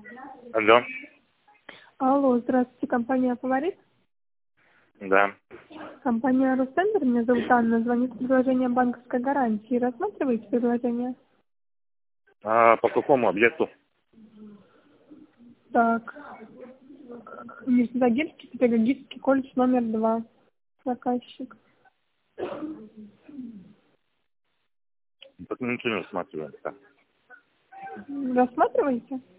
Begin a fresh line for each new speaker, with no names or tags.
Алло.
Алло, здравствуйте, компания «Фаворит».
Да.
Компания «Ростендер», меня зовут Анна, звонит с предложением банковской гарантии. Рассматриваете предложение?
А по какому объекту?
Так, Нижнетагильский педагогический колледж номер 2. Заказчик.
Так мы ничего не рассматриваем. Так.
Рассматриваете?